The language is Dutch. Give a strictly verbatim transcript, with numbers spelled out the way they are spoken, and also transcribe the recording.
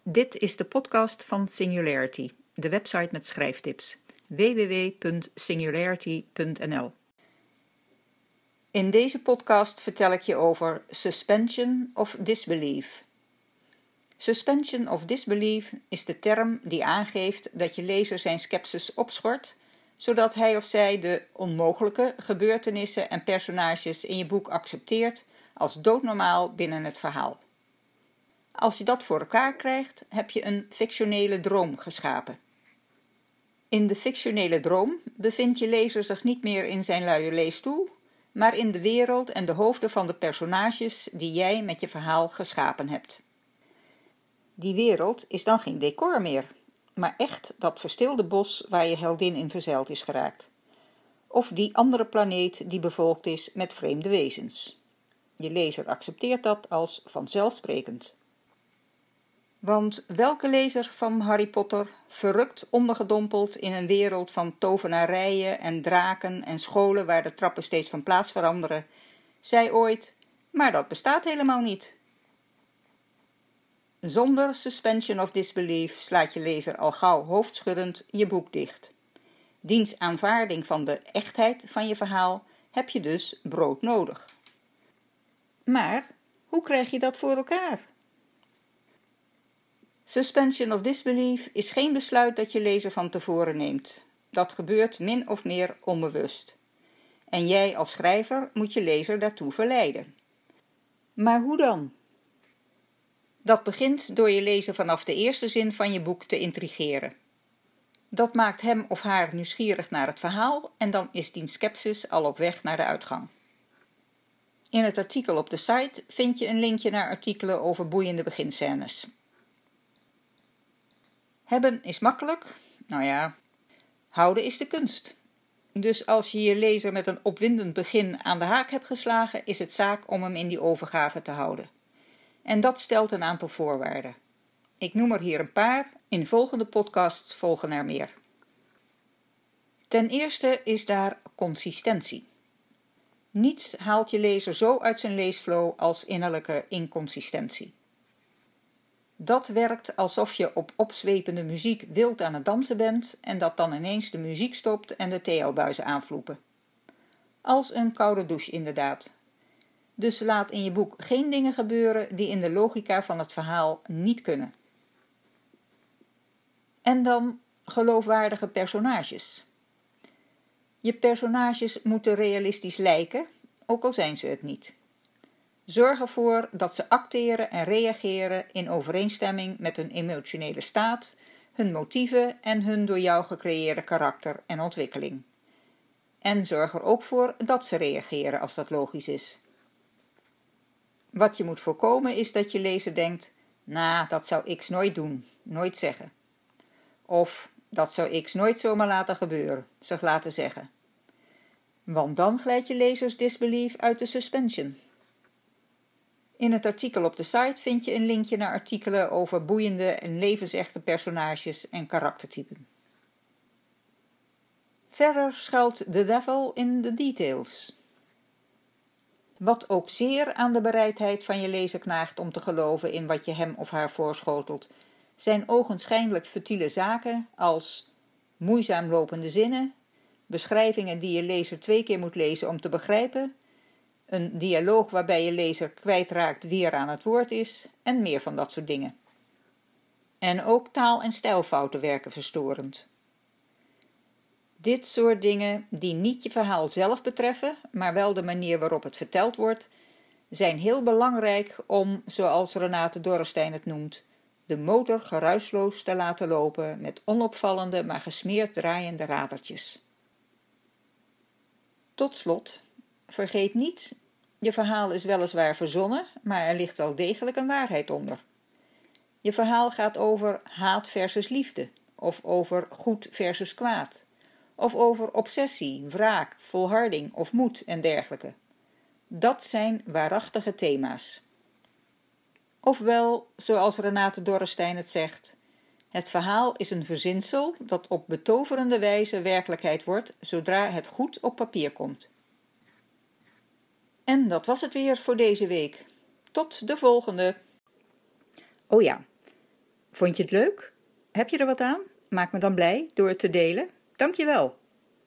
Dit is de podcast van Singularity, de website met schrijftips. w w w punt singularity punt n l. In deze podcast vertel ik je over suspension of disbelief. Suspension of disbelief is de term die aangeeft dat je lezer zijn scepsis opschort, zodat hij of zij de onmogelijke gebeurtenissen en personages in je boek accepteert als doodnormaal binnen het verhaal. Als je dat voor elkaar krijgt, heb je een fictionele droom geschapen. In de fictionele droom bevindt je lezer zich niet meer in zijn luie leesstoel, maar in de wereld en de hoofden van de personages die jij met je verhaal geschapen hebt. Die wereld is dan geen decor meer, maar echt dat verstilde bos waar je heldin in verzeild is geraakt. Of die andere planeet die bevolkt is met vreemde wezens. Je lezer accepteert dat als vanzelfsprekend. Want welke lezer van Harry Potter, verrukt ondergedompeld in een wereld van tovenarijen en draken en scholen waar de trappen steeds van plaats veranderen, zei ooit, maar dat bestaat helemaal niet. Zonder suspension of disbelief slaat je lezer al gauw hoofdschuddend je boek dicht. Diens aanvaarding van de echtheid van je verhaal heb je dus brood nodig. Maar hoe krijg je dat voor elkaar? Suspension of disbelief is geen besluit dat je lezer van tevoren neemt. Dat gebeurt min of meer onbewust. En jij als schrijver moet je lezer daartoe verleiden. Maar hoe dan? Dat begint door je lezer vanaf de eerste zin van je boek te intrigeren. Dat maakt hem of haar nieuwsgierig naar het verhaal en dan is diens scepsis al op weg naar de uitgang. In het artikel op de site vind je een linkje naar artikelen over boeiende beginscènes. Hebben is makkelijk, nou ja, houden is de kunst. Dus als je je lezer met een opwindend begin aan de haak hebt geslagen, is het zaak om hem in die overgave te houden. En dat stelt een aantal voorwaarden. Ik noem er hier een paar, in volgende podcasts volgen er meer. Ten eerste is daar consistentie. Niets haalt je lezer zo uit zijn leesflow als innerlijke inconsistentie. Dat werkt alsof je op opzwepende muziek wild aan het dansen bent en dat dan ineens de muziek stopt en de T L-buizen aanvloepen. Als een koude douche inderdaad. Dus laat in je boek geen dingen gebeuren die in de logica van het verhaal niet kunnen. En dan geloofwaardige personages. Je personages moeten realistisch lijken, ook al zijn ze het niet. Zorg ervoor dat ze acteren en reageren in overeenstemming met hun emotionele staat, hun motieven en hun door jou gecreëerde karakter en ontwikkeling. En zorg er ook voor dat ze reageren als dat logisch is. Wat je moet voorkomen is dat je lezer denkt, nou, dat zou X nooit doen, nooit zeggen. Of, dat zou X nooit zomaar laten gebeuren, zich laten zeggen. Want dan glijdt je lezers disbelief uit de suspension. In het artikel op de site vind je een linkje naar artikelen over boeiende en levensechte personages en karaktertypen. Verder schuilt de devil in de details. Wat ook zeer aan de bereidheid van je lezer knaagt om te geloven in wat je hem of haar voorschotelt, zijn ogenschijnlijk futiele zaken als moeizaam lopende zinnen, beschrijvingen die je lezer twee keer moet lezen om te begrijpen, een dialoog waarbij je lezer kwijtraakt wie er aan het woord is en meer van dat soort dingen. En ook taal- en stijlfouten werken verstorend. Dit soort dingen, die niet je verhaal zelf betreffen, maar wel de manier waarop het verteld wordt, zijn heel belangrijk om, zoals Renate Dorrestein het noemt, de motor geruisloos te laten lopen met onopvallende maar gesmeerd draaiende radertjes. Tot slot, vergeet niet, je verhaal is weliswaar verzonnen, maar er ligt wel degelijk een waarheid onder. Je verhaal gaat over haat versus liefde, of over goed versus kwaad, of over obsessie, wraak, volharding of moed en dergelijke. Dat zijn waarachtige thema's. Ofwel, zoals Renate Dorrestein het zegt, het verhaal is een verzinsel dat op betoverende wijze werkelijkheid wordt zodra het goed op papier komt. En dat was het weer voor deze week. Tot de volgende. Oh ja, Vond je het leuk? Heb je er wat aan? Maak me dan blij door het te delen. Dank je wel.